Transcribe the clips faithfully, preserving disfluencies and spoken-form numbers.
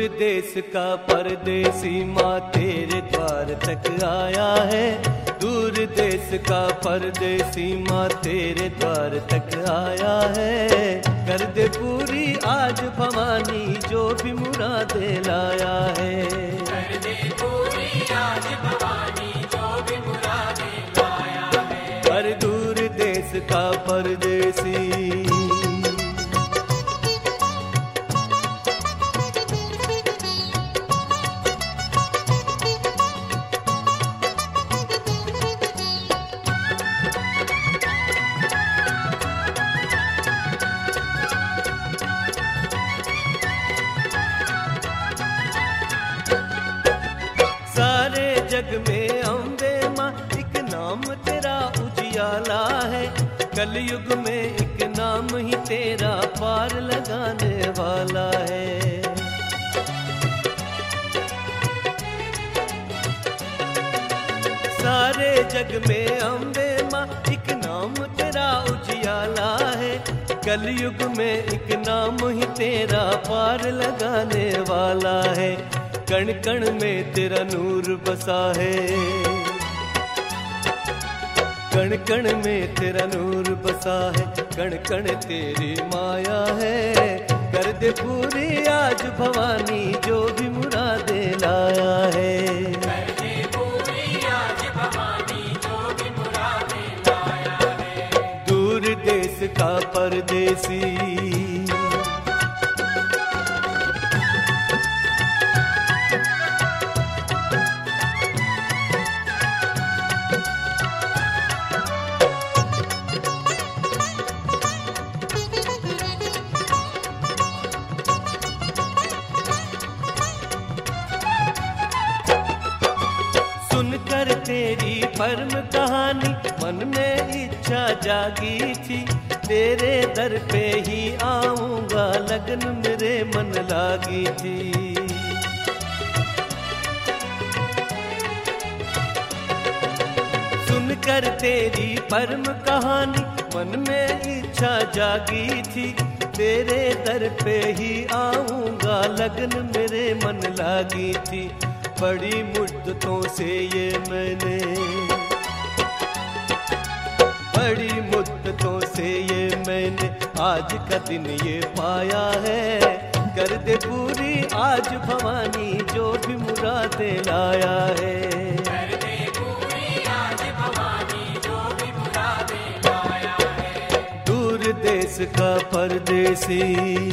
देश का परदेसी माँ तेरे द्वार तक आया है। दूर देश का परदेसी माँ तेरे द्वार तक आया है। कर दे पूरी आज भवानी जो भी मुरादे लाया है। कर दे पूरी आज भवानी जो भी मुरादे लाया है। पर दूर देश का परदेसी जग में अम्बे माँ एक नाम तेरा उजियाला है। कलयुग में एक नाम ही तेरा पार लगाने वाला है। सारे जग में अम्बे माँ एक नाम तेरा उजियाला है। कलयुग में एक नाम ही तेरा पार लगाने वाला है। कण कण में तेरा नूर बसा है। कण कण में तेरा नूर बसा है। कण कण तेरी माया है। कर दे पूरी आज भवानी जो भी मुरादे लाया है। कर दे पूरी आज भवानी जो भी मुरादे लाया है। दूर देश का परदेसी सुनकर तेरी परम कहानी मन में इच्छा जागी थी। तेरे दर पे ही आऊंगा लगन मेरे मन लागी थी। सुनकर तेरी परम कहानी मन में इच्छा जागी थी। तेरे दर पे ही आऊंगा लगन मेरे मन लागी थी। बड़ी मुद्दतों से ये मैंने बड़ी मुद्दतों से ये मैंने आज का दिन ये पाया है। कर दे पूरी आज भवानी जो भी मुरादे लाया है। कर दे पूरी आज भवानी जो भी मुरादे लाया है। दूर देश का परदेसी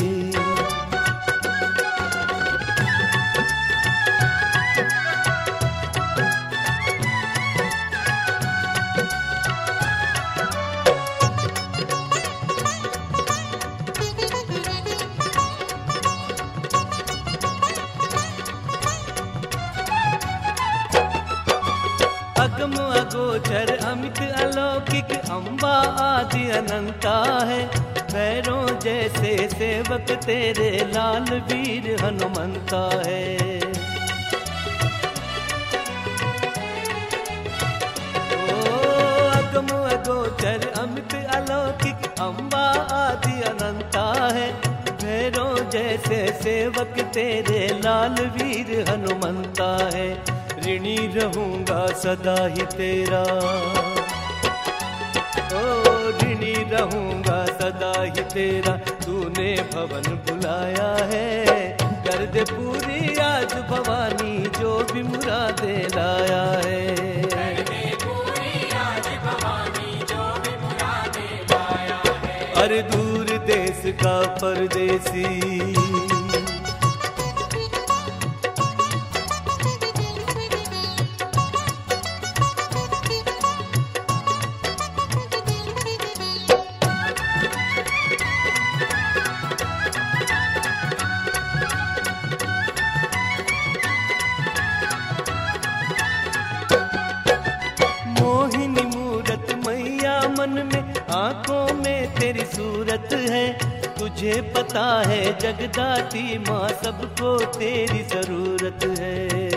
अगम अगोचर अमित अलौकिक अम्बा आदि अनंता है। भैरों जैसे सेवक तेरे लाल वीर हनुमंता है। ओ अगम अगोचर अमित अलौकिक अम्बा आदि अनंता है। भैरों जैसे सेवक तेरे लाल वीर हनुमंता है। ऋणी रहूंगा सदा ही तेरा। ओ ऋणी रहूंगा सदा ही तेरा। तूने भवन बुलाया है। कर दे पूरी आज भवानी जो भी मुरादे लाया है। कर दे पूरी आज भवानी जो भी मुरादे लाया है। अरे दूर देश का परदेसी मन में आंखों में तेरी सूरत है। तुझे पता है जगदाती माँ सबको तेरी जरूरत है।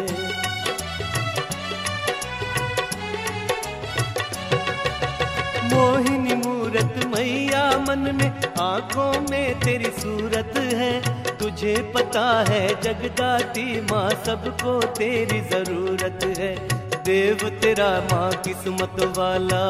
मोहिनी मूरत मैया मन में आंखों में तेरी सूरत है। तुझे पता है जगदाती माँ सबको तेरी जरूरत है। देव तेरा माँ किस्मत वाला,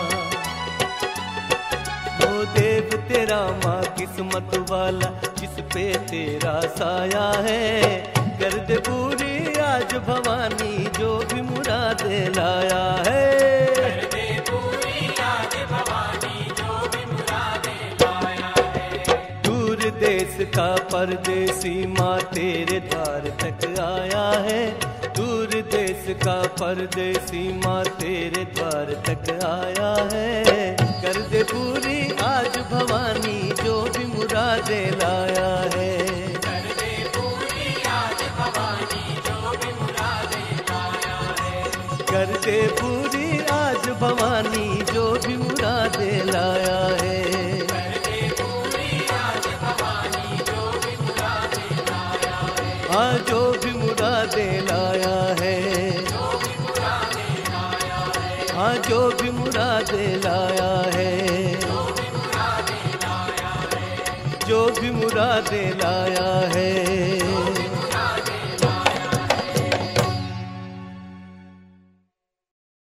वो देव तेरा माँ किस्मत वाला, जिस पे तेरा साया है। कर दे पूरी आज भवानी जो भी मुरादे लाया है। कर दे पूरी आज भवानी जो भी मुरादे लाया है। दूर देश का परदेसी माँ तेरे द्वार तक आया है। दूर देश का परदेसी माँ तेरे द्वार तक आया है। कर दे पूरी आज भवानी जो भी मुरादे लाया है। कर दे पूरी आज भवानी जो भी मुरादे लाया है। कर दे पूरी आज भवानी जो भी मुरादे लाया है। कर दे पूरी आज भवानी जो भी मुरादे लाया है। हाँ जो भी मुरादे लाया है। जो भी मुरादे लाया है। हाँ जो भी मुरादे लाया है। जो भी मुरादे लाया है। जो भी मुरादे लाया है।